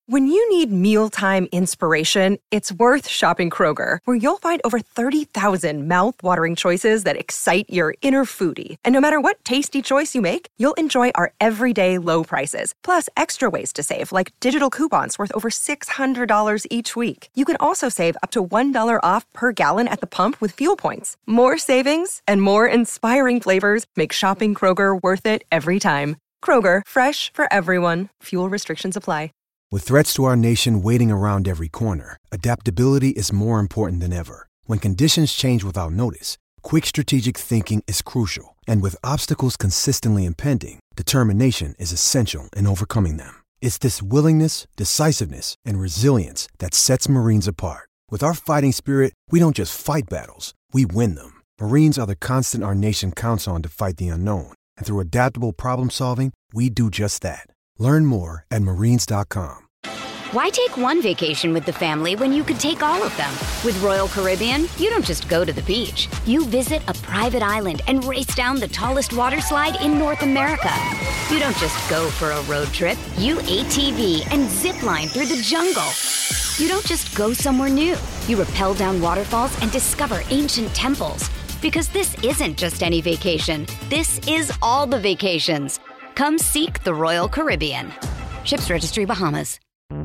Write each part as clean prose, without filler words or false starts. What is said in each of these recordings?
When you need mealtime inspiration, it's worth shopping Kroger, where you'll find over 30,000 mouth-watering choices that excite your inner foodie. And no matter what tasty choice you make, you'll enjoy our everyday low prices, plus extra ways to save, like digital coupons worth over $600 each week. You can also save up to $1 off per gallon at the pump with fuel points. More savings and more inspiring flavors make shopping Kroger worth it every time. Kroger, fresh for everyone. Fuel restrictions apply. With threats to our nation waiting around every corner, adaptability is more important than ever. When conditions change without notice, quick strategic thinking is crucial. And with obstacles consistently impending, determination is essential in overcoming them. It's this willingness, decisiveness, and resilience that sets Marines apart. With our fighting spirit, we don't just fight battles, we win them. Marines are the constant our nation counts on to fight the unknown. And through adaptable problem solving, we do just that. Learn more at marines.com. Why take one vacation with the family when you could take all of them? With Royal Caribbean, you don't just go to the beach. You visit a private island and race down the tallest water slide in North America. You don't just go for a road trip. You ATV and zip line through the jungle. You don't just go somewhere new. You rappel down waterfalls and discover ancient temples. Because this isn't just any vacation. This is all the vacations. Come seek the Royal Caribbean. Ships Registry, Bahamas.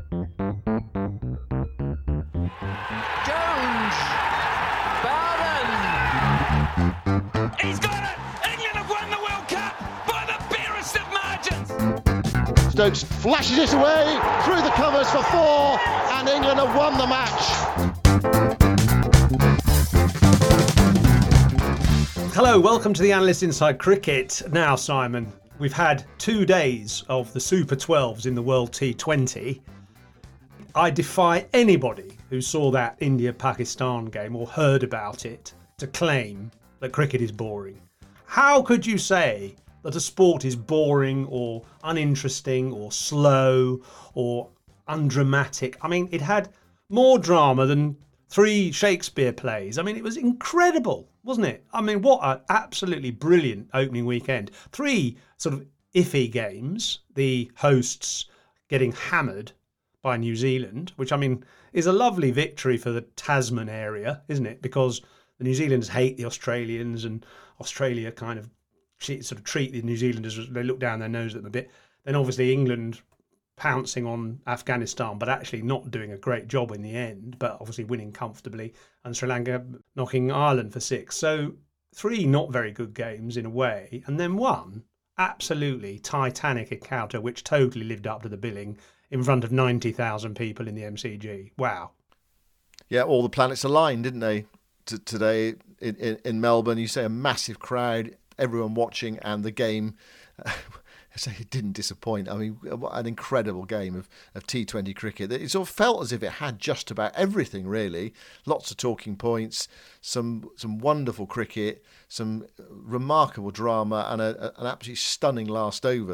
Jones! Barron! He's got it! England have won the World Cup by the barest of margins! Stokes flashes it away through the covers for 4, and England have won the match. Hello, welcome to the Analyst Inside Cricket. Now, Simon, we've had 2 days of the Super 12s in the World T20. I defy anybody who saw that India-Pakistan game or heard about it to claim that cricket is boring. How could you say that a sport is boring or uninteresting or slow or undramatic? I mean, it had more drama than 3 Shakespeare plays. I mean, it was incredible, wasn't it? I mean, what an absolutely brilliant opening weekend. 3 sort of iffy games, the hosts getting hammered by New Zealand, which, I mean, is a lovely victory for the Tasman area, isn't it? Because the New Zealanders hate the Australians, and Australia kind of sort of treat the New Zealanders, they look down their nose at them a bit. Then obviously England pouncing on Afghanistan, but actually not doing a great job in the end, but obviously winning comfortably, and Sri Lanka knocking Ireland for 6. So 3 not very good games in a way, and then 1 absolutely titanic encounter which totally lived up to the billing in front of 90,000 people in the MCG. Wow. Yeah, all the planets aligned, didn't they? Today in Melbourne, you say a massive crowd, everyone watching, and the game, it didn't disappoint. I mean, what an incredible game of T20 cricket. It sort of felt as if it had just about everything, really. Lots of talking points, some wonderful cricket, some remarkable drama, and an absolutely stunning last over.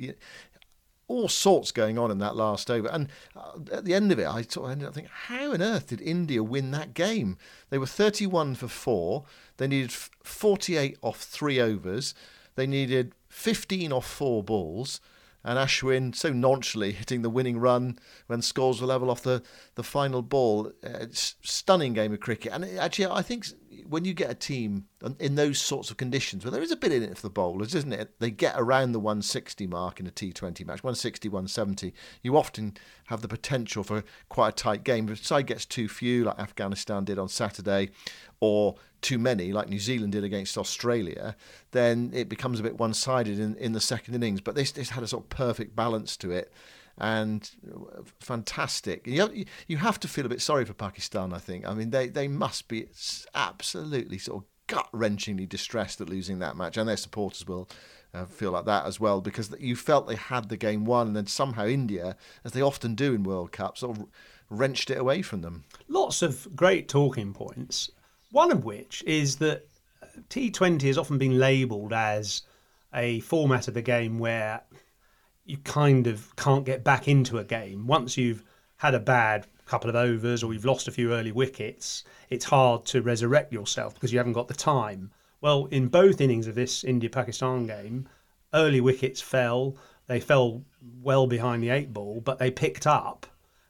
All sorts going on in that last over. And at the end of it, I ended up thinking, how on earth did India win that game? They were 31 for 4. They needed 48 off 3 overs. They needed 15 off 4 balls. And Ashwin so nonchalantly hitting the winning run when scores were level off the final ball. Stunning game of cricket. And actually, I think when you get a team in those sorts of conditions, where there is a bit in it for the bowlers, isn't it? They get around the 160 mark in a T20 match, 160, 170. You often have the potential for quite a tight game. If the side gets too few, like Afghanistan did on Saturday, or too many, like New Zealand did against Australia, then it becomes a bit one-sided in the second innings. But this had a sort of perfect balance to it, and fantastic. You have to feel a bit sorry for Pakistan, I think. I mean, they must be absolutely sort of gut-wrenchingly distressed at losing that match, and their supporters will feel like that as well, because you felt they had the game won, and then somehow India, as they often do in World Cups, sort of wrenched it away from them. Lots of great talking points. One of which is that T20 has often been labelled as a format of the game where you kind of can't get back into a game. Once you've had a bad couple of overs or you've lost a few early wickets, it's hard to resurrect yourself because you haven't got the time. Well, in both innings of this India-Pakistan game, early wickets fell. They fell well behind the 8 ball, but they picked up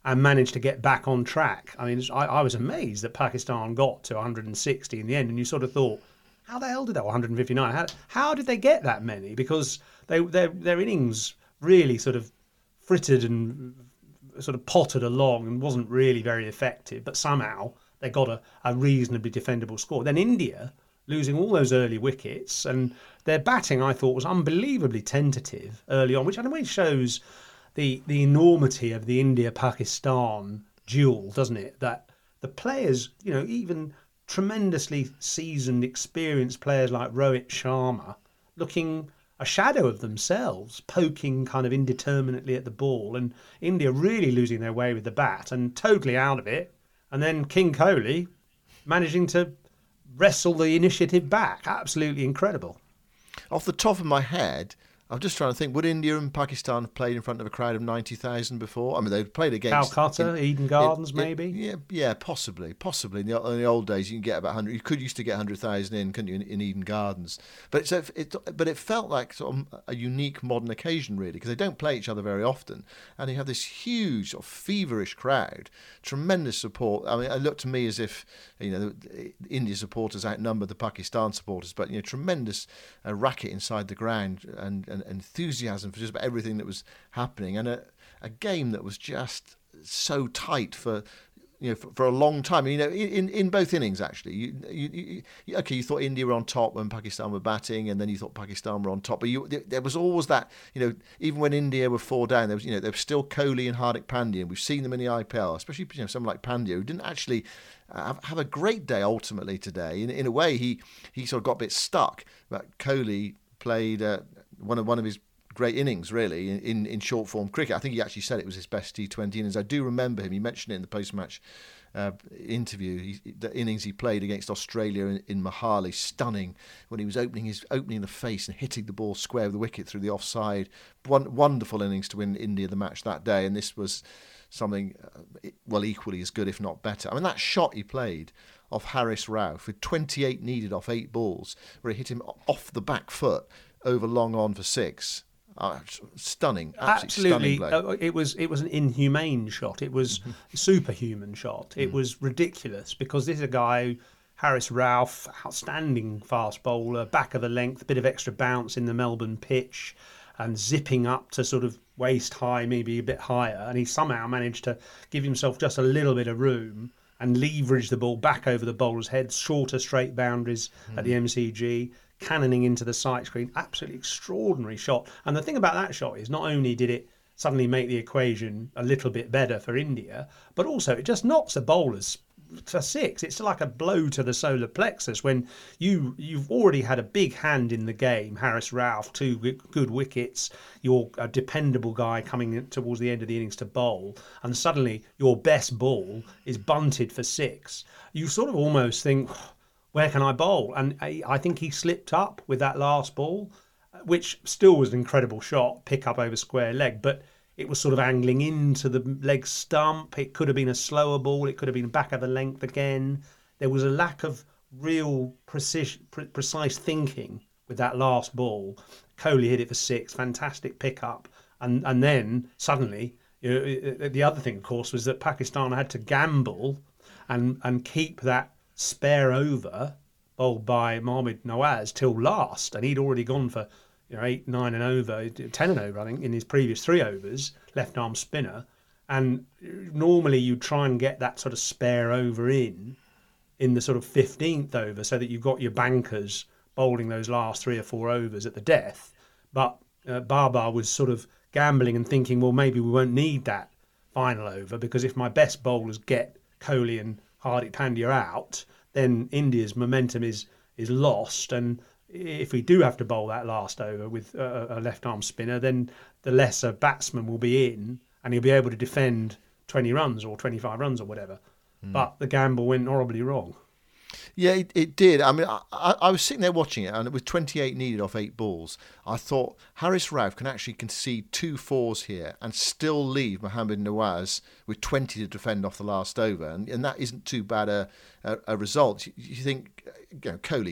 and managed to get back on track. I mean, I was amazed that Pakistan got to 160 in the end, and you sort of thought, how the hell did that 159? How did they get that many? Because their innings really sort of frittered and sort of pottered along and wasn't really very effective, but somehow they got a reasonably defendable score. Then India losing all those early wickets, and their batting I thought was unbelievably tentative early on, which I think shows the enormity of the India-Pakistan duel, doesn't it? That the players, even tremendously seasoned, experienced players like Rohit Sharma, looking a shadow of themselves, poking kind of indeterminately at the ball, and India really losing their way with the bat and totally out of it. And then King Kohli managing to wrestle the initiative back. Absolutely incredible. Off the top of my head, I'm just trying to think, would India and Pakistan have played in front of a crowd of 90,000 before? I mean, they've played against... Calcutta, Eden Gardens, maybe? Yeah, possibly. In the old days, you can get about 100... You used to get 100,000 in, couldn't you, in Eden Gardens? But it felt like sort of a unique modern occasion, really, because they don't play each other very often. And you have this huge, sort of feverish crowd, tremendous support. I mean, it looked to me as if, the India supporters outnumbered the Pakistan supporters, but, tremendous racket inside the ground and enthusiasm for just about everything that was happening, and a game that was just so tight for a long time. In both innings, actually, you thought India were on top when Pakistan were batting, and then you thought Pakistan were on top. But there was always that, even when India were 4 down, there was still Kohli and Hardik Pandya, and we've seen them in the IPL, especially someone like Pandya, who didn't actually have a great day ultimately today. In a way, he sort of got a bit stuck. But Kohli played one of his great innings, really, in short form cricket. I think he actually said it was his best T20 innings. I do remember him. He mentioned it in the post-match interview. The innings he played against Australia in Mohali, stunning, when he was opening the face and hitting the ball square with the wicket through the offside. Wonderful innings to win India the match that day, and this was something equally as good, if not better. I mean, that shot he played off Haris Rauf with 28 needed off 8 balls, where he hit him off the back foot over long on for 6. Stunning, absolutely. Stunning it was an inhumane shot. It was a superhuman shot. It was ridiculous, because this is a guy, Haris Rauf, outstanding fast bowler, back of the length, a bit of extra bounce in the Melbourne pitch, and zipping up to sort of waist high, maybe a bit higher, and he somehow managed to give himself just a little bit of room and leverage the ball back over the bowler's head, shorter straight boundaries at the MCG, cannoning into the sight screen. Absolutely extraordinary shot. And the thing about that shot is, not only did it suddenly make the equation a little bit better for India, but also it just knocks the bowlers for 6. It's like a blow to the solar plexus when you've already had a big hand in the game. Haris Rauf, 2 good wickets, you're a dependable guy coming in towards the end of the innings to bowl, and suddenly your best ball is bunted for 6. You sort of almost think, where can I bowl? And I think he slipped up with that last ball, which still was an incredible shot, pick up over square leg, but it was sort of angling into the leg stump. It could have been a slower ball. It could have been back of the length again. There was a lack of real precise thinking with that last ball. Kohli hit it for 6, fantastic pickup. And then suddenly, the other thing, of course, was that Pakistan had to gamble and keep that spare over bowled by Mohammad Nawaz till last, and he'd already gone for 8, 9 and over, 10 and over, I think, in his previous 3 overs, left arm spinner. And normally you try and get that sort of spare over in the sort of 15th over, so that you've got your bankers bowling those last 3 or 4 overs at the death. But Babar was sort of gambling and thinking, well, maybe we won't need that final over, because if my best bowlers get Kohli and Hardik Pandya out, then India's momentum is lost. And if we do have to bowl that last over with a left-arm spinner, then the lesser batsman will be in, and he'll be able to defend 20 runs or 25 runs or whatever. But the gamble went horribly wrong. Yeah, it did. I mean, I was sitting there watching it, and with 28 needed off 8 balls, I thought Haris Rauf can actually concede 2 4s here and still leave Mohammad Nawaz with 20 to defend off the last over, and that isn't too bad a result. You think, Kohli,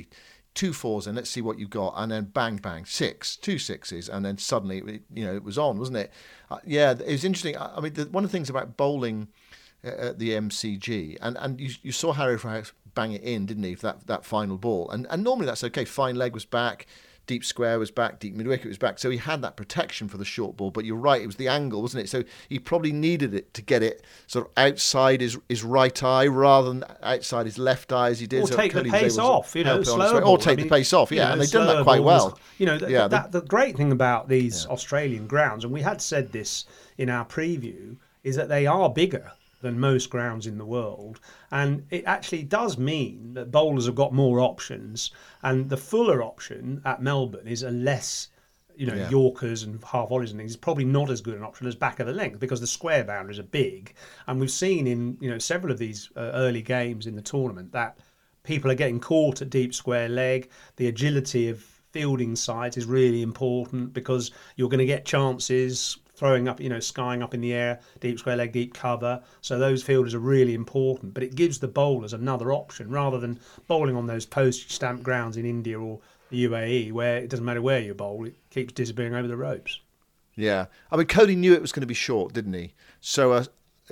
2 4s in, let's see what you've got, and then bang, bang, 6, 2 6s, and then suddenly, it was on, wasn't it? Yeah, it was interesting. I mean, one of the things about bowling at the MCG, and you saw Harry Rice bang it in, didn't he, for that final ball, and normally that's okay. Fine leg was back, deep square was back, deep mid-wicket was back, so he had that protection for the short ball, but you're right, it was the angle, wasn't it? So he probably needed it to get it sort of outside his right eye rather than outside his left eye as he did. Or take the pace off, slower or take the pace off, yeah, and they've done that quite well. The great thing about these Australian grounds, and we had said this in our preview, is that they are bigger than most grounds in the world, and it actually does mean that bowlers have got more options, and the fuller option at Melbourne is a less Yorkers and half volleys and things is probably not as good an option as back of the length, because the square boundaries are big, and we've seen in several of these early games in the tournament that people are getting caught at deep square leg. The agility of fielding sides is really important, because you're going to get chances throwing up, skying up in the air, deep square leg, deep cover. So those fielders are really important, but it gives the bowlers another option rather than bowling on those postage stamp grounds in India or the UAE, where it doesn't matter where you bowl, it keeps disappearing over the ropes. Yeah, I mean, Kohli knew it was going to be short, didn't he? So,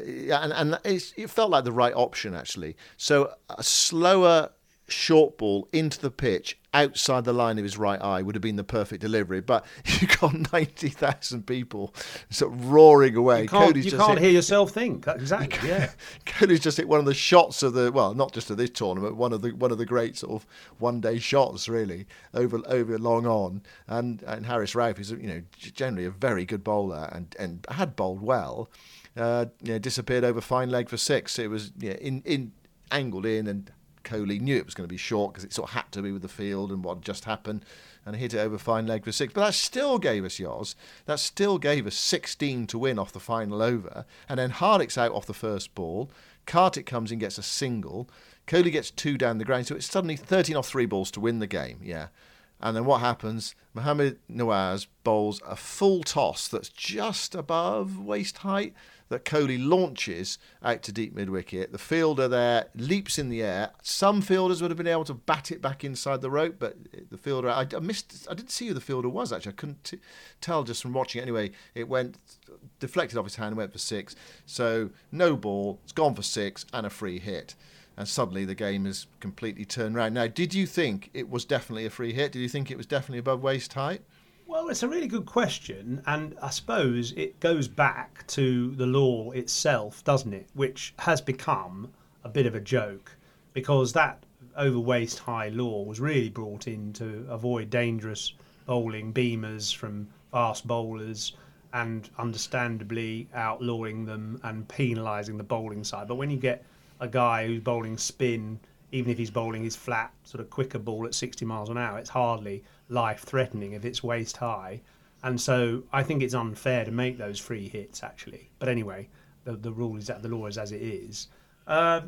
and it felt like the right option actually. So a slower short ball into the pitch outside the line of his right eye would have been the perfect delivery, but you've got 90,000 people sort of roaring away. You can't hear yourself think. Exactly, yeah. Kohli's just hit one of the shots of not just of this tournament, one of the great sort of one-day shots really over long on, and Haris Rauf is generally a very good bowler and had bowled well. Disappeared over fine leg for 6. It was in angled in, and Kohli knew it was going to be short because it sort of had to be with the field and what just happened, and hit it over fine leg for 6. But that still gave us 16 to win off the final over, and then Hardicks out off the first ball. Kartik comes in, gets a single. Kohli gets 2 down the ground, so it's suddenly 13 off 3 balls to win the game. Yeah. And then what happens? Mohammad Nawaz bowls a full toss that's just above waist height that Kohli launches out to deep mid-wicket. The fielder there leaps in the air. Some fielders would have been able to bat it back inside the rope, but the fielder, I didn't see who the fielder was actually. I couldn't tell just from watching it. Anyway, it went deflected off his hand and went for 6. So no ball, it's gone for 6 and a free hit. And suddenly the game is completely turned around. Now, did you think it was definitely a free hit? Did you think it was definitely above waist height? Well, it's a really good question, and I suppose it goes back to the law itself, doesn't it? Which has become a bit of a joke, because that over waist high law was really brought in to avoid dangerous bowling, beamers from fast bowlers, and understandably outlawing them and penalising the bowling side. But when you get a guy who's bowling spin, even if he's bowling his flat, sort of quicker ball at 60 miles an hour, it's hardly life-threatening if it's waist high. And so I think it's unfair to make those free hits, actually. But anyway, the rule is that the law is as it is. It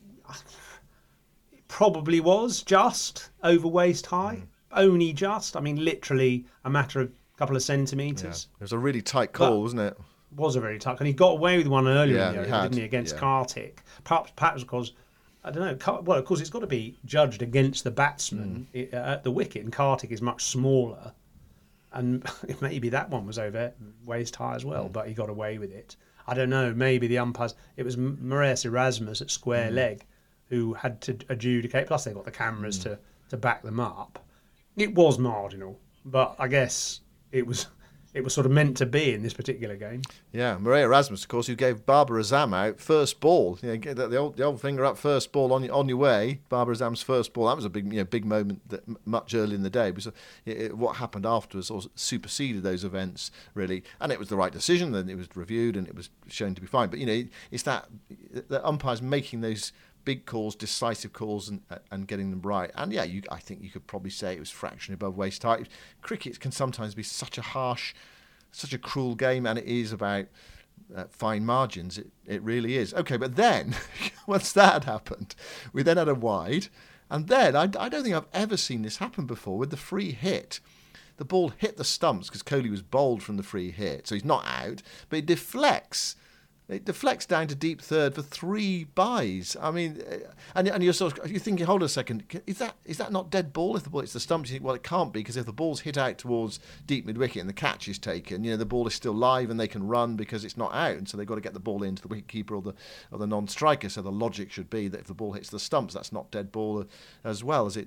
probably was just over waist high, only just. I mean, literally a matter of a couple of centimetres. Yeah. It was a really tight call, wasn't it? Was a very tight, and he got away with one earlier in the over, didn't he, against Yeah. Kartik? Perhaps because, I don't know, well, of course, it's got to be judged against the batsman at the wicket, and Kartik is much smaller, and maybe that one was over waist high as well, but he got away with it. I don't know, maybe the umpires, it was Marais Erasmus at square leg who had to adjudicate, plus they got the cameras to back them up. It was marginal, but I guess it was sort of meant to be in this particular game. Yeah, Marais Erasmus, of course, who gave Babar Azam out first ball. Get the old finger up, first ball on your way. Babar Azam's first ball. That was a big moment much early in the day. Because what happened afterwards sort of superseded those events really, and it was the right decision. Then it was reviewed and it was shown to be fine. But it's that the umpires making those big calls, decisive calls, and getting them right. And yeah, I think you could probably say it was fractionally above waist height. Cricket can sometimes be such a harsh, such a cruel game, and it is about fine margins. It really is. Okay, but then once that happened, we then had a wide, and then I don't think I've ever seen this happen before with the free hit. The ball hit the stumps because Kohli was bowled from the free hit, so he's not out, but it deflects It deflects down to deep third for 3 byes. I mean, and you're thinking, hold on a second, is that not dead ball? If the ball hits the stumps, you think, well, it can't be, because if the ball's hit out towards deep mid-wicket and the catch is taken, the ball is still live and they can run because it's not out, and so they've got to get the ball into the wicket-keeper or the non-striker. So the logic should be that if the ball hits the stumps, that's not dead ball as well as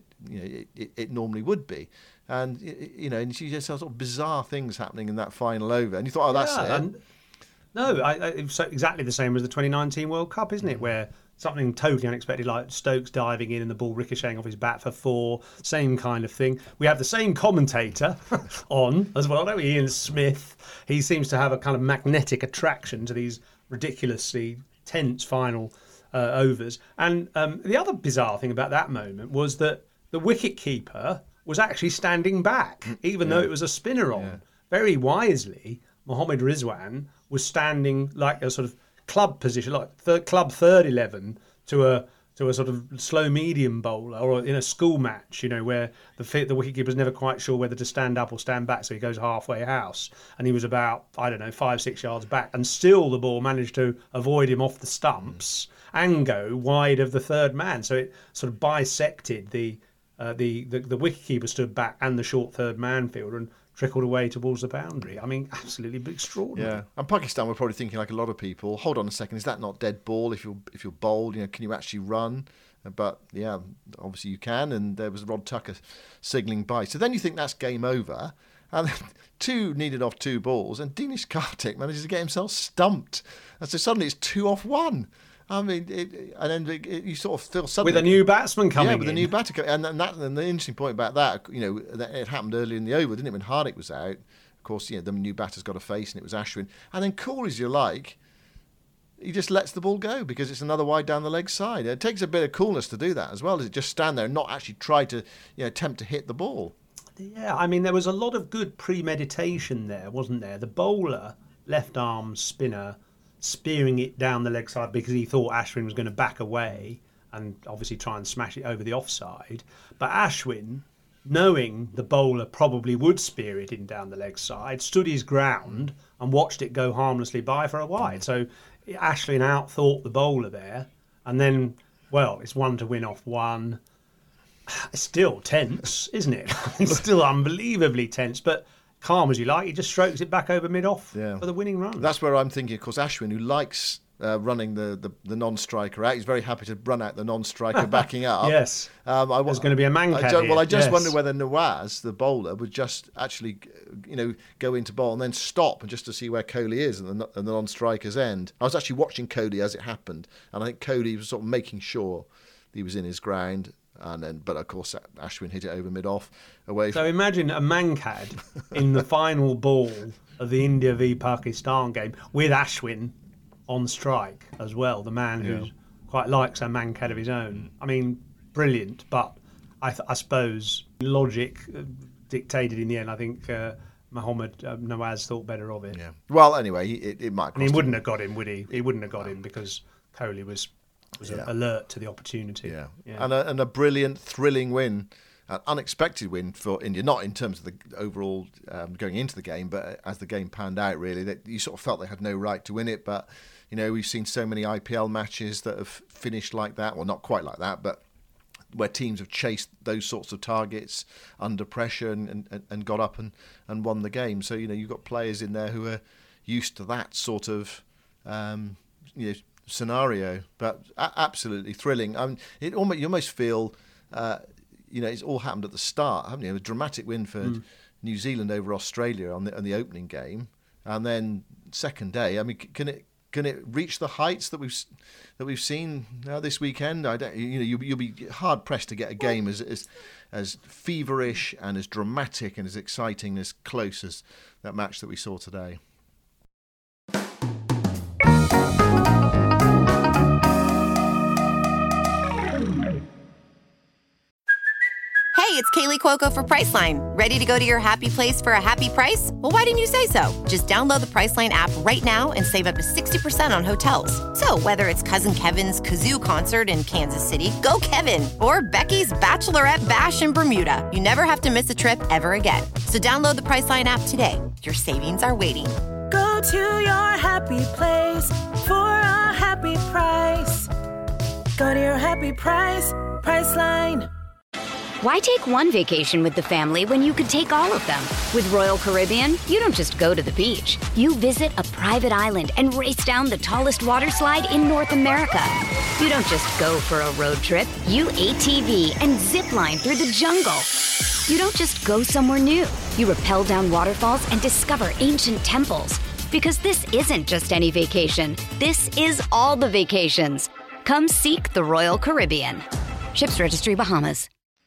it normally would be. And and you just saw sort of bizarre things happening in that final over, and you thought, oh, that's it. No, it's exactly the same as the 2019 World Cup, isn't it? Where something totally unexpected, like Stokes diving in and the ball ricocheting off his bat for 4, same kind of thing. We have the same commentator on as well, don't we? Ian Smith. He seems to have a kind of magnetic attraction to these ridiculously tense final overs. And the other bizarre thing about that moment was that the wicket-keeper was actually standing back, even though it was a spinner on. Yeah. Very wisely, Mohammad Rizwan was standing like a sort of club position, like club third 11 to a sort of slow medium bowler, or in a school match, where the wicketkeeper's never quite sure whether to stand up or stand back, so he goes halfway house, and he was about 5-6 yards back, and still the ball managed to avoid him off the stumps and go wide of the third man. So it sort of bisected the wicketkeeper stood back and the short third man fielder, and trickled away towards the boundary. I mean, absolutely extraordinary. Yeah, and Pakistan were probably thinking, like a lot of people, hold on a second, is that not dead ball? If you're bowled, can you actually run? But yeah, obviously you can, and there was Rod Tucker signalling by. So then you think that's game over, and 2 needed off 2 balls, and Dinesh Karthik manages to get himself stumped, and so suddenly it's 2 off 1. I mean, you sort of feel suddenly... With a new batsman coming in. Yeah, with a new batter coming in. And the interesting point about that, that it happened earlier in the over, didn't it, when Hardik was out. Of course, the new batter's got a face, and it was Ashwin. And then, cool as you like, he just lets the ball go because it's another wide down the leg side. It takes a bit of coolness to do that as well, as it just stand there and not actually try to attempt to hit the ball. Yeah, I mean, there was a lot of good premeditation there, wasn't there? The bowler, left arm spinner, spearing it down the leg side because he thought Ashwin was going to back away and obviously try and smash it over the offside. But Ashwin, knowing the bowler probably would spear it in down the leg side, stood his ground and watched it go harmlessly by for a wide. So Ashwin outthought the bowler there. And then, well, it's 1 to win off 1. It's still tense, isn't it? It's still unbelievably tense, but calm as you like, he just strokes it back over mid-off for the winning run. That's where I'm thinking, of course, Ashwin, who likes running the non-striker out. He's very happy to run out the non-striker backing up. Yes, there's going to be a Mankad here. Well, I just wonder whether Nawaz, the bowler, would just actually, go into bowl and then stop, and just to see where Kohli is at the non-striker's end. I was actually watching Kohli as it happened, and I think Kohli was sort of making sure he was in his ground. But of course, Ashwin hit it over mid-off away. So imagine a Mankad in the final ball of the India v Pakistan game with Ashwin on strike as well, the man who quite likes a Mankad of his own. I mean, brilliant, but I suppose logic dictated in the end. I think Mohammad Nawaz thought better of it. Yeah. Well, anyway, it might. And he wouldn't have got him, would he? He wouldn't have got him because Kohli was alert to the opportunity. Yeah. And a brilliant, thrilling win, an unexpected win for India, not in terms of the overall going into the game, but as the game panned out, really, that you sort of felt they had no right to win it. But, we've seen so many IPL matches that have finished like that, well, not quite like that, but where teams have chased those sorts of targets under pressure and got up and won the game. So, you've got players in there who are used to that sort of, scenario, but absolutely thrilling. You almost feel, it's all happened at the start, haven't you? A dramatic win for New Zealand over Australia on the opening game, and then second day. I mean, can it reach the heights that we've seen this weekend? You'll be hard pressed to get a game as feverish and as dramatic and as exciting, as close as that match that we saw today. Hey, it's Kaylee Cuoco for Priceline. Ready to go to your happy place for a happy price? Well, why didn't you say so? Just download the Priceline app right now and save up to 60% on hotels. So whether it's Cousin Kevin's Kazoo Concert in Kansas City, go Kevin, or Becky's Bachelorette Bash in Bermuda, you never have to miss a trip ever again. So download the Priceline app today. Your savings are waiting. Go Go to your happy place for a happy price. Go to your happy price, Priceline. Why take one vacation with the family when you could take all of them? With Royal Caribbean, you don't just go to the beach. You visit a private island and race down the tallest water slide in North America. You don't just go for a road trip. You ATV and zip line through the jungle. You don't just go somewhere new. You rappel down waterfalls and discover ancient temples. Because this isn't just any vacation. This is all the vacations. Come seek the Royal Caribbean. Ships Registry, Bahamas.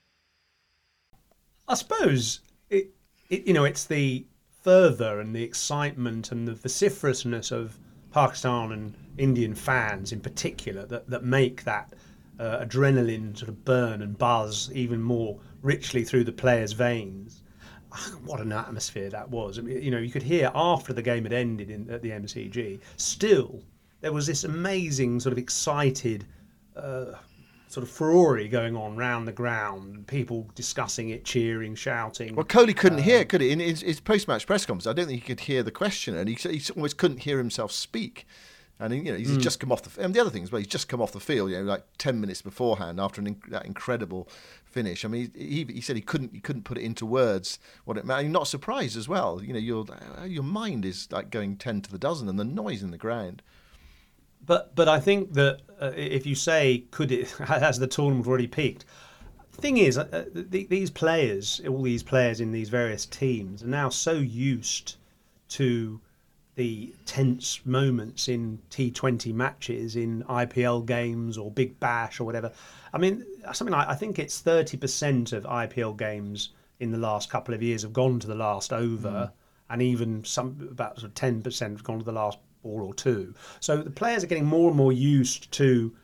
I suppose it's the fervour and the excitement and the vociferousness of Pakistan and Indian fans in particular that make that adrenaline sort of burn and buzz even more richly through the players' veins. What an atmosphere that was. I mean, you could hear after the game had ended at the MCG, still there was this amazing sort of excited sort of furore going on round the ground, people discussing it, cheering, shouting. Well, Kohli couldn't hear, could he? In his post-match press conference, I don't think he could hear the questioner, and he almost couldn't hear himself speak. And he's just come off and the other thing is, well, he's just come off the field, like 10 minutes beforehand after that incredible finish. I mean, he said he couldn't put it into words what it meant. I'm not surprised as well. Your mind is like going 10 to the dozen, and the noise in the ground. But I think that if you say, could it, has the tournament already peaked? The thing is, these players, all these players in these various teams, are now so used to the tense moments in T20 matches, in IPL games or Big Bash or whatever. I mean, I think it's 30% of IPL games in the last couple of years have gone to the last over, and even about sort of 10% have gone to the last ball or two. So the players are getting more and more used to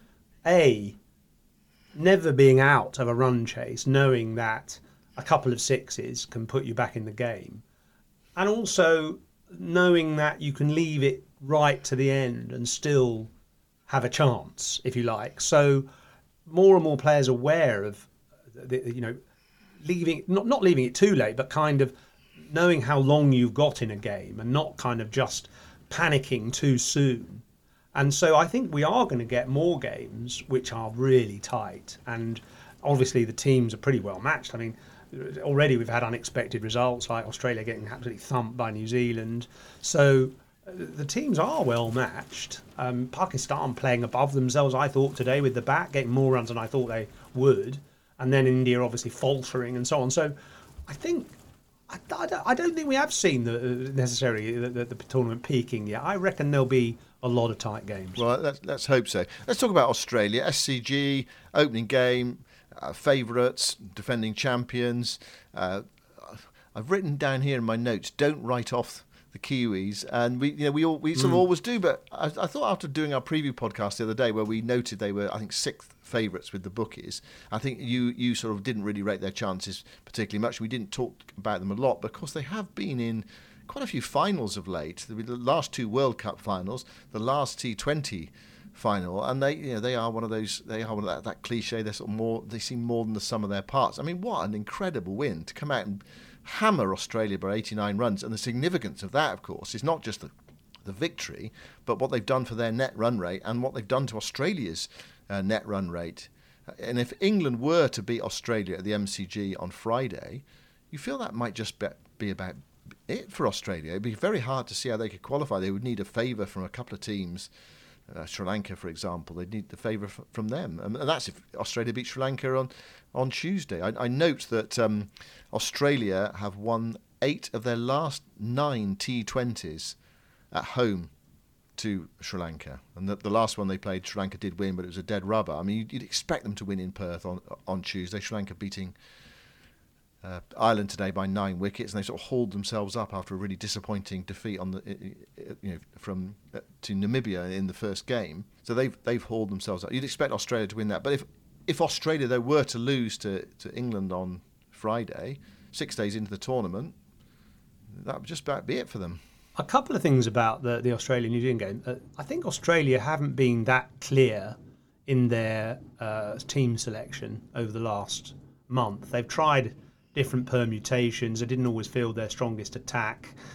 never being out of a run chase, knowing that a couple of sixes can put you back in the game, and also knowing that you can leave it right to the end and still have a chance, if you like. So more and more players are aware of leaving, not leaving it too late, but kind of knowing how long you've got in a game and not kind of just panicking too soon. And so I think we are going to get more games which are really tight, and obviously the teams are pretty well matched. I mean, already we've had unexpected results like Australia getting absolutely thumped by New Zealand. So the teams are well matched. Pakistan playing above themselves, I thought, today with the bat, getting more runs than I thought they would, and then India obviously faltering and so on. So I think I don't think we have seen the tournament peaking yet. I reckon there'll be a lot of tight games. Well, let's hope so. Let's talk about Australia. SCG, opening game, favourites, defending champions. I've written down here in my notes, don't write off the Kiwis, and we sort of always do. But I thought after doing our preview podcast the other day, where we noted they were, I think, sixth favourites with the bookies, I think you sort of didn't really rate their chances particularly much. We didn't talk about them a lot, but of course they have been in quite a few finals of late. The last two World Cup finals, the last T20 final, and they are one of those. They are one of that cliche. They're sort of more. They seem more than the sum of their parts. I mean, what an incredible win to come out and hammer Australia by 89 runs. And the significance of that, of course, is not just the victory, but what they've done for their net run rate and what they've done to Australia's net run rate. And if England were to beat Australia at the MCG on Friday, you feel that might just be about it for Australia. It'd be very hard to see how they could qualify. They would need a favour from a couple of teams. Sri Lanka, for example, they'd need the favour from them. And that's if Australia beat Sri Lanka on Tuesday. I note that Australia have won 8 of their last 9 T20s at home to Sri Lanka. And the last one they played, Sri Lanka did win, but it was a dead rubber. I mean, you'd expect them to win in Perth on Tuesday. Sri Lanka beating Ireland today by 9 wickets, and they sort of hauled themselves up after a really disappointing defeat to Namibia in the first game. So they've hauled themselves up. You'd expect Australia to win that, but if Australia though were to lose to England on Friday, 6 days into the tournament, that would just about be it for them. A couple of things about the Australia-New Zealand game. I think Australia haven't been that clear in their team selection over the last month. They've tried different permutations. They didn't always feel their strongest attack.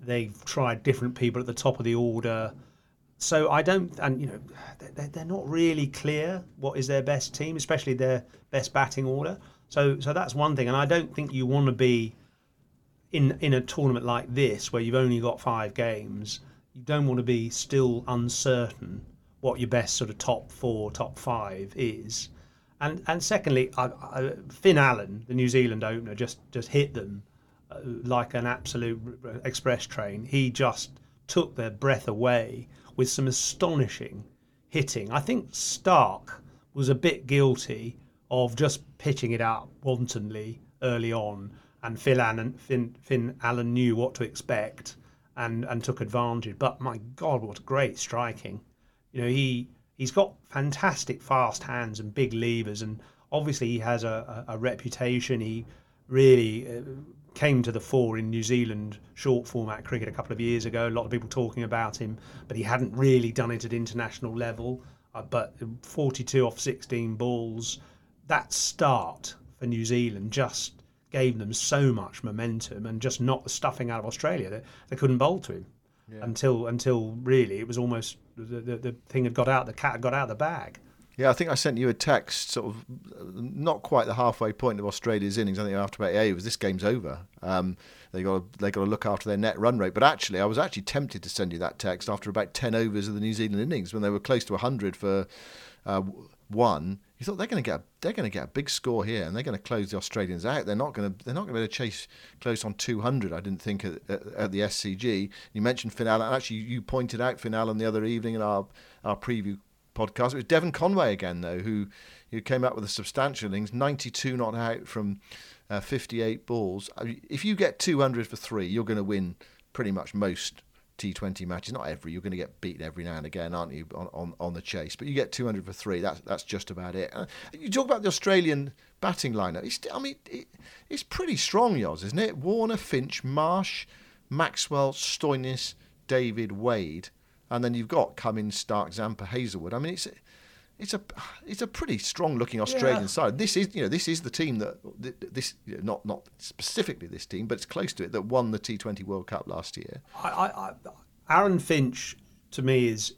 They've tried different people at the top of the order. So I don't, and they're not really clear what is their best team, especially their best batting order. So that's one thing, and I don't think you want to be in a tournament like this where you've only got 5 games. You don't want to be still uncertain what your best sort of top 4, top 5 is. And secondly, Finn Allen, the New Zealand opener, just hit them like an absolute express train. He just took their breath away with some astonishing hitting. I think Stark was a bit guilty of just pitching it out wantonly early on, and Finn Allen knew what to expect and took advantage. But my God, what great striking! He's got fantastic fast hands and big levers, and obviously he has a reputation. He really came to the fore in New Zealand short format cricket a couple of years ago. A lot of people talking about him, but he hadn't really done it at international level. But 42 off 16 balls, that start for New Zealand just gave them so much momentum and just knocked the stuffing out of Australia. They couldn't bowl to him until really it was almost the thing had got out, the cat had got out of the bag. Yeah, I think I sent you a text, sort of not quite the halfway point of Australia's innings. I think after about 8 was this game's over. They got to look after their net run rate. But actually, I was actually tempted to send you that text after about 10 overs of the New Zealand innings when they were close to 100 for 1. You thought they're going to get a big score here, and they're going to close the Australians out. They're not going to be able to chase close on 200. I didn't think at the SCG. You mentioned Finn Allen. Actually, you pointed out Finn Allen the other evening in our preview podcast. It was Devon Conway again, though, who came up with a substantial innings, 92 not out from 58 balls. I mean, if you get 200 for 3, you're going to win pretty much most T20 matches. Not every, you're going to get beaten every now and again, aren't you, on the chase? But you get 200 for 3, that's just about it. You talk about the Australian batting lineup. It's pretty strong, Yoz, isn't it? Warner, Finch, Marsh, Maxwell, Stoinis, David, Wade. And then you've got Cummins, Stark, Zampa, Hazelwood. I mean, it's a pretty strong looking Australian side. This is the team that not specifically this team, but it's close to it, that won the T20 World Cup last year. Aaron Finch to me is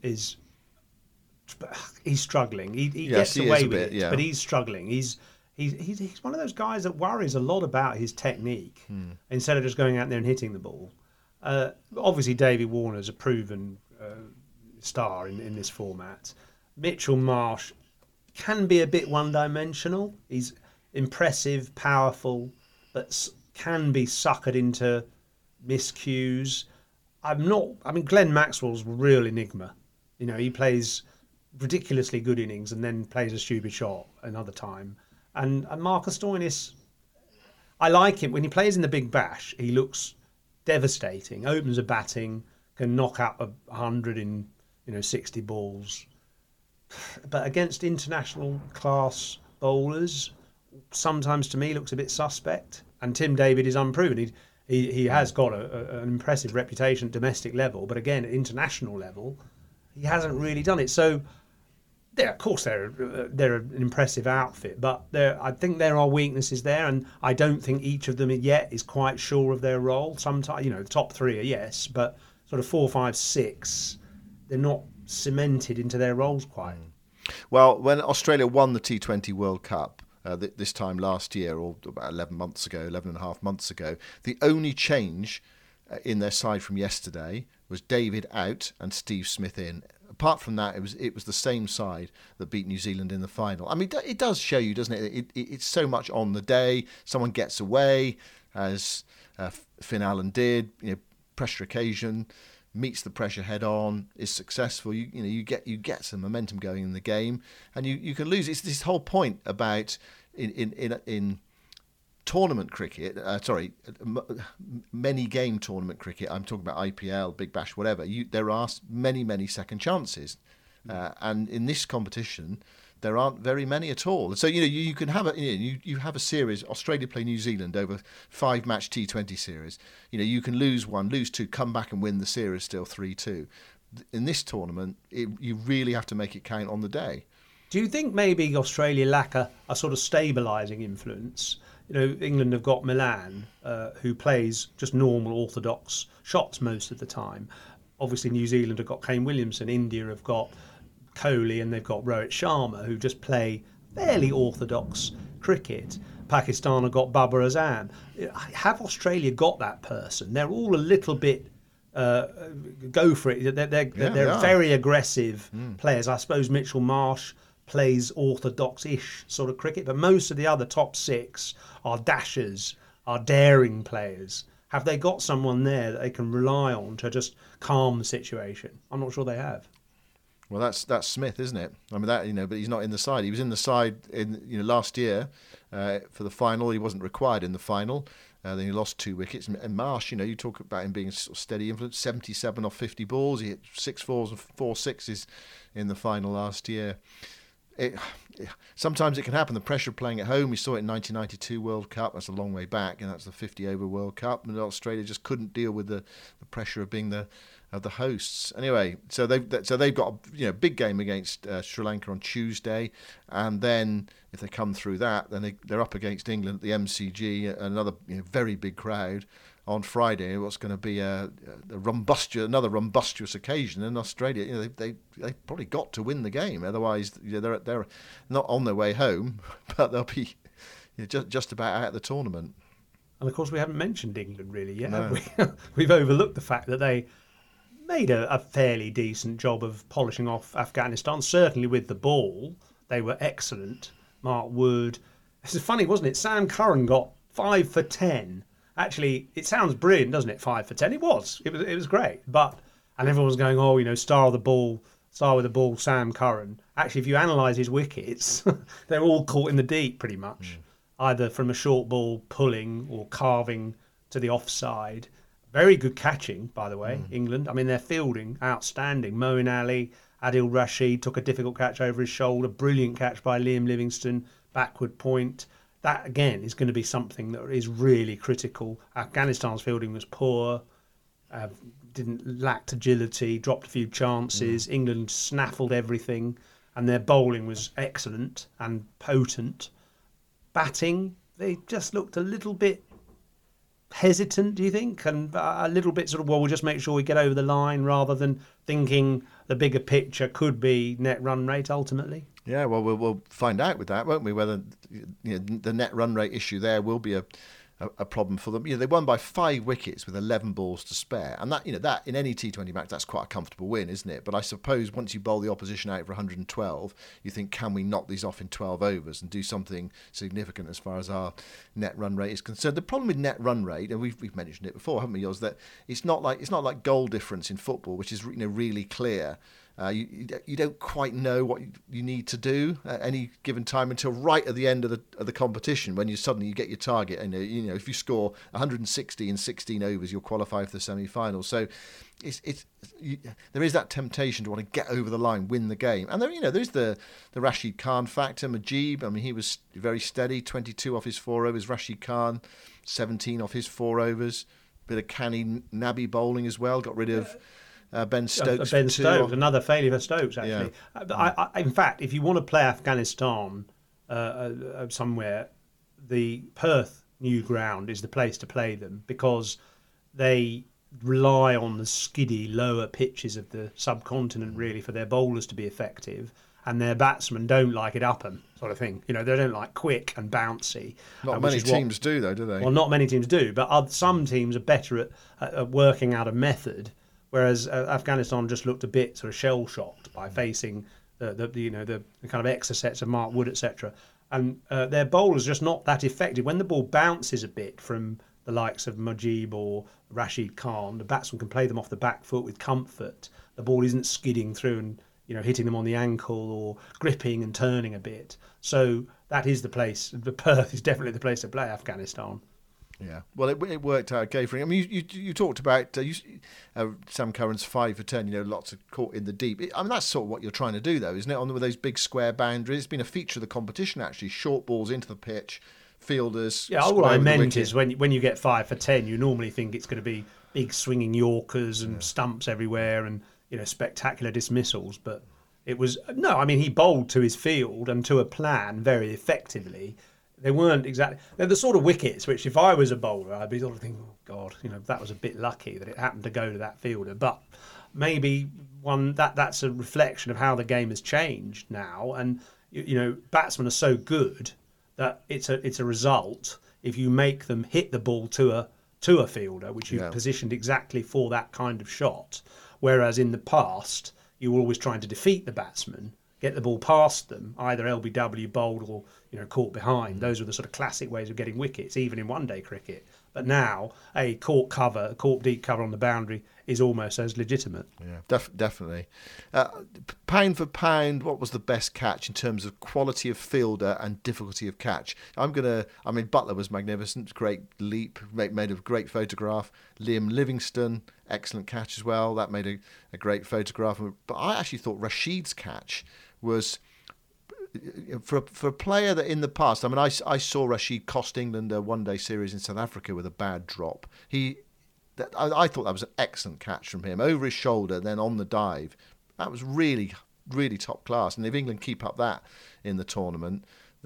he's struggling. He gets away with it, but he's struggling. He's one of those guys that worries a lot about his technique instead of just going out there and hitting the ball. Obviously, David Warner's a proven star in this format. Mitchell Marsh can be a bit one-dimensional. He's impressive, powerful, but can be suckered into miscues. Glenn Maxwell's a real enigma. He plays ridiculously good innings and then plays a stupid shot another time. And Marcus Stoinis, I like him. When he plays in the Big Bash, he looks devastating. Opens a batting, can knock out 100 in 60 balls. But against international class bowlers, sometimes to me looks a bit suspect. And Tim David is unproven. He has got an impressive reputation at domestic level, but again at international level, he hasn't really done it. So, of course they're an impressive outfit, but I think there are weaknesses there, and I don't think each of them yet is quite sure of their role. Sometimes the top 3 are yes, but sort of 4, 5, 6, they're not cemented into their roles quite. Well, when Australia won the T20 World Cup this time last year, or about 11 and a half months ago, the only change in their side from yesterday was David out and Steve Smith in. Apart from that, it was the same side that beat New Zealand in the final. I mean, it does show you, doesn't it? It's so much on the day. Someone gets away, as Finn Allen did. Pressure occasion, meets the pressure head on, is successful. You get some momentum going in the game, and you can lose. It's this whole point about in tournament cricket. Many game tournament cricket. I'm talking about IPL, Big Bash, whatever. There are many second chances, and in this competition, there aren't very many at all. So you can have you have a series. Australia play New Zealand over 5-match T20 series. You can lose 1, lose 2, come back and win the series still 3-2. In this tournament, you really have to make it count on the day. Do you think maybe Australia lack a sort of stabilising influence? England have got Milan, who plays just normal orthodox shots most of the time. Obviously, New Zealand have got Kane Williamson. India have got Kohli, and they've got Rohit Sharma, who just play fairly orthodox cricket. Pakistan have got Babar Azam. Have Australia got that person? They're all a little bit go for it. They're very aggressive players. I suppose Mitchell Marsh plays orthodox-ish sort of cricket, but most of the other top 6 are dashers, are daring players. Have they got someone there that they can rely on to just calm the situation? I'm not sure they have. Well, that's Smith, isn't it? I mean, but he's not in the side. He was in the side in last year for the final. He wasn't required in the final. Then he lost 2 wickets. And Marsh, you talk about him being a sort of steady influence. 77 off 50 balls. He hit 6 fours and 4 sixes in the final last year. Sometimes it can happen. The pressure of playing at home. We saw it in 1992 World Cup. That's a long way back, and that's the 50-over World Cup. And Australia just couldn't deal with the pressure of being the hosts. Anyway, so they've got a big game against Sri Lanka on Tuesday, and then if they come through that, then they're up against England at the MCG, another very big crowd on Friday. What's going to be another rumbustious occasion in Australia. They probably got to win the game, otherwise they're not on their way home, but they'll be just about out of the tournament. And of course, we haven't mentioned England really yet, No. have we? We've overlooked the fact that they made a fairly decent job of polishing off Afghanistan. Certainly with the ball, they were excellent. Mark Wood. This is funny, wasn't it? Sam Curran got 5 for 10. Actually, it sounds brilliant, doesn't it? 5 for 10. It was great. And everyone was going, star with the ball, Sam Curran. Actually, if you analyse his wickets, they're all caught in the deep pretty much, either from a short ball pulling or carving to the offside. Very good catching, by the way, England. I mean, their fielding, outstanding. Moeen Ali, Adil Rashid took a difficult catch over his shoulder. Brilliant catch by Liam Livingstone, backward point. That, again, is going to be something that is really critical. Afghanistan's fielding was poor, lacked agility, dropped a few chances. England snaffled everything, and their bowling was excellent and potent. Batting, they just looked a little bit hesitant, do you think? And a little bit sort of, we'll just make sure we get over the line, rather than thinking the bigger picture could be net run rate ultimately. Yeah, well, we'll find out with that, won't we? Whether the net run rate issue there will be a problem for them. They won by 5 wickets with 11 balls to spare, and that in any T20 match, that's quite a comfortable win, isn't it? But I suppose once you bowl the opposition out for 112, you think, can we knock these off in 12 overs and do something significant as far as our net run rate is concerned? The problem with net run rate, and we've mentioned it before, haven't we, is that it's not like goal difference in football, which is really clear. You don't quite know what you need to do at any given time until right at the end of the competition, when you suddenly get your target. And if you score 160 in 16 overs, you'll qualify for the semi-final. So there is that temptation to want to get over the line, win the game. And there's the Rashid Khan factor. Mujeeb, I mean, he was very steady, 22 off his 4 overs. Rashid Khan, 17 off his 4 overs. Bit of canny nabby bowling as well. Got rid of Ben Stokes. Another failure for Stokes, actually. Yeah. In fact, if you want to play Afghanistan somewhere, the Perth new ground is the place to play them, because they rely on the skiddy lower pitches of the subcontinent really for their bowlers to be effective, and their batsmen don't like it up them sort of thing. They don't like quick and bouncy. Not many teams do, though, do they? Well, not many teams do, but some teams are better at working out a method. Whereas Afghanistan just looked a bit sort of shell-shocked by facing the kind of exocets of Mark Wood, etc. And their bowlers just not that effective. When the ball bounces a bit from the likes of Mujeeb or Rashid Khan, the batsman can play them off the back foot with comfort. The ball isn't skidding through and hitting them on the ankle or gripping and turning a bit. So that is the place. The Perth is definitely the place to play Afghanistan. Yeah, well, it worked out okay for him. I mean, you talked about Sam Curran's 5 for 10. Lots of caught in the deep. That's sort of what you're trying to do, though, isn't it? With those big square boundaries, it's been a feature of the competition actually. Short balls into the pitch, fielders. Yeah, all I meant is when you get 5 for 10, you normally think it's going to be big swinging Yorkers and stumps everywhere and spectacular dismissals. But it was he bowled to his field and to a plan very effectively. they weren't exactly. They're the sort of wickets which, if I was a bowler, I'd be sort of thinking, oh God, that was a bit lucky that it happened to go to that fielder. But maybe that's a reflection of how the game has changed now, and batsmen are so good that it's a result if you make them hit the ball to a fielder, which you've positioned exactly for that kind of shot. Whereas in the past, you were always trying to defeat the batsman, get the ball past them, either LBW bowled or caught behind. Those were the sort of classic ways of getting wickets, even in one-day cricket. But now a caught deep cover on the boundary is almost as legitimate. Yeah, definitely. Pound for pound, what was the best catch in terms of quality of fielder and difficulty of catch? Butler was magnificent, great leap, made a great photograph. Liam Livingstone, excellent catch as well. That made a great photograph. But I actually thought Rashid's catch was, for a player that in the past, I saw Rashid cost England a one-day series in South Africa with a bad drop. I thought that was an excellent catch from him, over his shoulder, then on the dive. That was really, really top class. And if England keep up that in the tournament,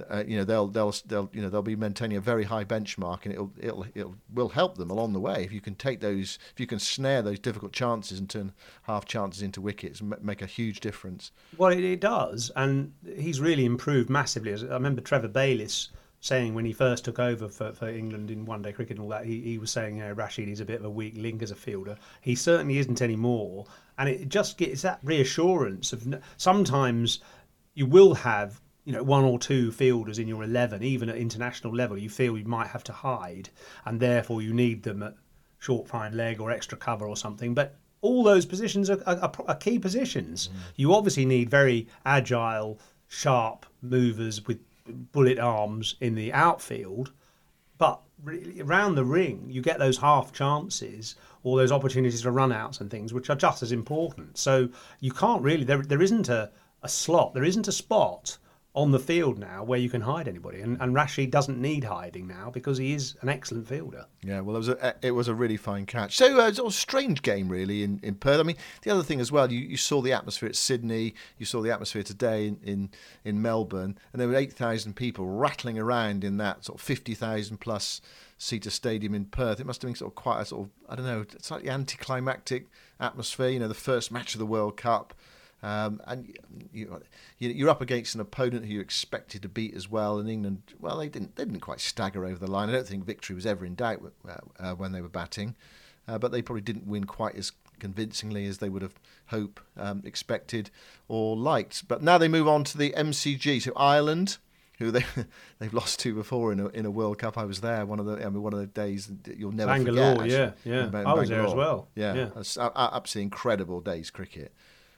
they'll be maintaining a very high benchmark, and it will help them along the way if you can snare those difficult chances and turn half chances into wickets and make a huge difference. Well, it does, and he's really improved massively. I remember Trevor Bayliss saying when he first took over for England in one-day cricket and all that, he was saying Rashid is a bit of a weak link as a fielder. He certainly isn't anymore, and it just gets that reassurance of sometimes you will have one or two fielders in your 11, even at international level, you feel you might have to hide, and therefore you need them at short fine leg or extra cover or something. But all those positions are key positions. You obviously need very agile, sharp movers with bullet arms in the outfield, but really around the ring you get those half chances or those opportunities for run outs and things which are just as important. So you can't really, there isn't a slot, there isn't a spot on the field now where you can hide anybody, and Rashid doesn't need hiding now because he is an excellent fielder. Yeah, well, it was a really fine catch. So it's a strange game really in Perth. I mean, the other thing as well, you saw the atmosphere at Sydney, you saw the atmosphere today in Melbourne, and there were 8,000 people rattling around in that sort of 50,000 plus seater stadium in Perth. It must have been sort of quite a sort of, I don't know, slightly anticlimactic atmosphere. The first match of the World Cup. And you're up against an opponent who you expected to beat as well. And England, well, they didn't quite stagger over the line. I don't think victory was ever in doubt when they were batting, but they probably didn't win quite as convincingly as they would have hoped, expected, or liked. But now they move on to the MCG, so Ireland, who they've lost to before in a World Cup. I was there one of the days that you'll never Bangalore, forget. Yeah. I was there as well. Yeah. It's absolutely incredible days cricket.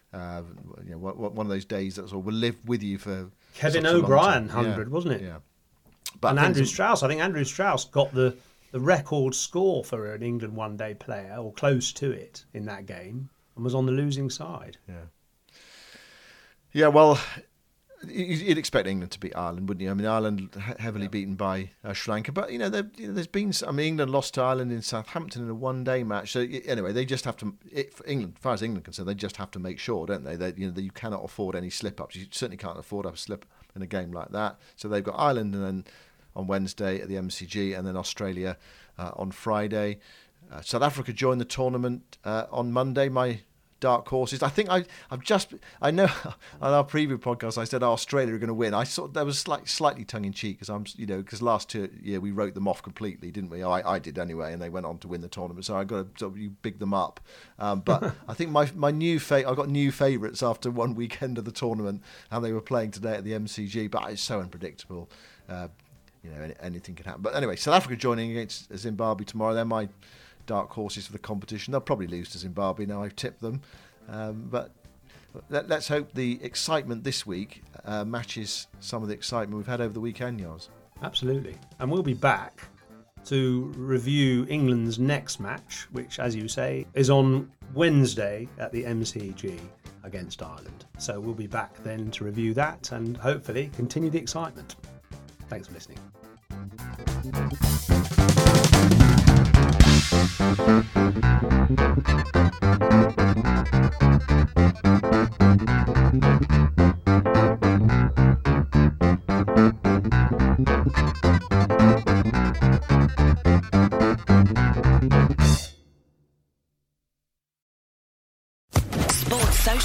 One of those days that will live with you for Kevin O'Brien 100, wasn't it? Yeah. But Andrew Strauss, I think Andrew Strauss got the record score for an England one-day player, or close to it, in that game, and was on the losing side. Yeah, well, you'd expect England to beat Ireland, wouldn't you? I mean, Ireland heavily beaten by Sri Lanka, but there's been. England lost to Ireland in Southampton in a one-day match. So anyway, they just have to. For England, as far as England is concerned, they just have to make sure, don't they? That you cannot afford any slip-ups. You certainly can't afford a slip in a game like that. So they've got Ireland, and then on Wednesday at the MCG, and then Australia on Friday. South Africa joined the tournament on Monday. My dark horses. I think I know on our preview podcast I said Australia are going to win. I thought that was slightly tongue in cheek because last year we wrote them off completely, didn't we? I did anyway, and they went on to win the tournament. So I got to you big them up. But I think my new I got new favourites after one weekend of the tournament, and they were playing today at the MCG. But it's so unpredictable. Anything can happen. But anyway, South Africa joining against Zimbabwe tomorrow. They're my dark horses for the competition. They'll probably lose to Zimbabwe now I've tipped them, but let's hope the excitement this week matches some of the excitement we've had over the weekend, Yoz. Absolutely, and we'll be back to review England's next match, which, as you say, is on Wednesday at the MCG against Ireland. So we'll be back then to review that and hopefully continue the excitement. Thanks for listening. Thank you.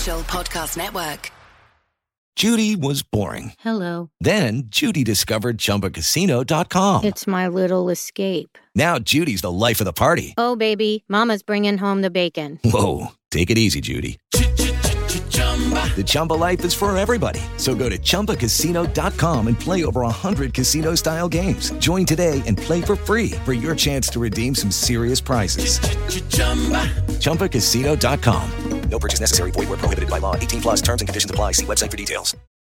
official podcast network. Judy was boring. Hello. Then Judy discovered ChumbaCasino.com. It's my little escape. Now Judy's the life of the party. Oh, baby, mama's bringing home the bacon. Whoa, take it easy, Judy. The Chumba life is for everybody. So go to ChumbaCasino.com and play over 100 casino-style games. Join today and play for free for your chance to redeem some serious prizes. ChumbaCasino.com. No purchase necessary. Void where prohibited by law. 18+ terms and conditions apply. See website for details.